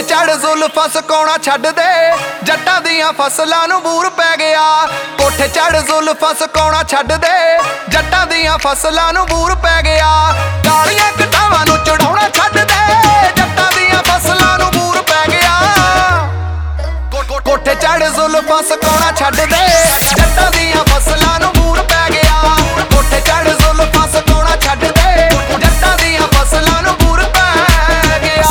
चढ़ जुल्फां सुकाउणा छड्ड दे, जट्टां दीआं फसलां नूं बूर पै गया। कोठे चढ़ जुल्फां सुकाउणा छड्ड दे, जट्टां दीआं फसलां नूं बूर पै गया। कालियां घटावां नूं चढ़ाउणा छड्ड दे, जट्टां दीआं फसलां नूं बूर पै गया। कोठे चढ़ जुल्फां सुकाउणा छड्ड दे, जट्टां दीआं फसलां नूं बूर पै गया। कोठे चढ़ जुल्फां सुकाउणा छड्ड दे, जट्टां दीआं फसलां नूं बूर पै गया।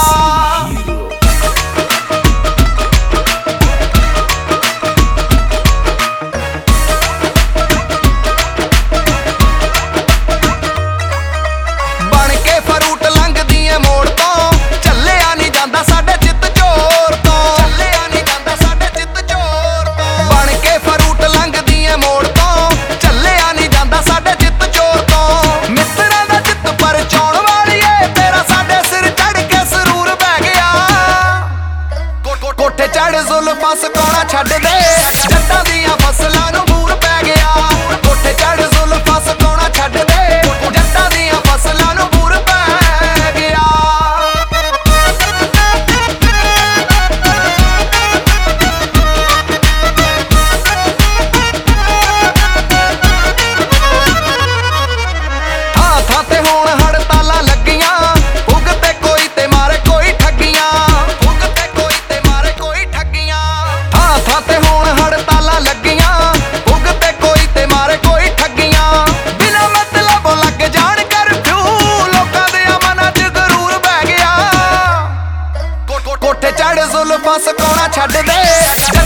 बन के फरूट लंघदी ऐ मोड़ तो, झल्लिया नहीं जांदा साडे चित चोर तो, झल्लिया नहीं जांदा साडे चित चोर तो। बन के फरूट लंघदी ऐ मोड़ तो, झल्लिया नहीं जांदा साडे चित चोर तो। मित्तरां दा चित परचाउण वालीए, तेरा साडे सिर चढ़ के सरूर बह गया। कोठे चढ़ जुल्फां सुकाउणा छड्ड दे, जट्टां दीआं फसलां नूं बूर पै गया। कोठे चढ़ जुल्फां सुकाउणा छड्ड दे, जट्टां दीआं फसलां नूं बूर पै गया। ਥਾਂ ਥਾਂ ਤੇ ਹੁਣ ਹੜਤਾਲਾਂ ਲੱਗੀਆਂ, ਉੱਗ ਤੇ ਕੋਈ ਤੇ ਮਾਰੇ ਕੋਈ ਠੱਗੀਆਂ। ਉੱਗ ਤੇ ਕੋਈ ਤੇ ਮਾਰੇ ਕੋਈ ਠੱਗੀਆਂ। ਥਾਂ ਥਾਂ ਤੇ ਹੁਣ ਹੜਤਾਲਾਂ ਲੱਗੀਆਂ, ਉੱਗ ਤੇ ਕੋਈ ਤੇ ਮਾਰੇ ਕੋਈ ਠੱਗੀਆਂ। ਬਿਨਾਂ ਮਤਲਬ ਲੱਗ ਜਾਣ ਕਰਫਿਊ, ਲੋਕਾਂ ਦੇ ਮਨਾਂ 'ਚ ਗਰੂਰ ਬਹਿ ਗਿਆ। ਕੋਠੇ ਚੜ੍ਹ ਜ਼ੁਲਫਾਂ ਸੁਕਾਉਣਾ ਛੱਡ ਦੇ,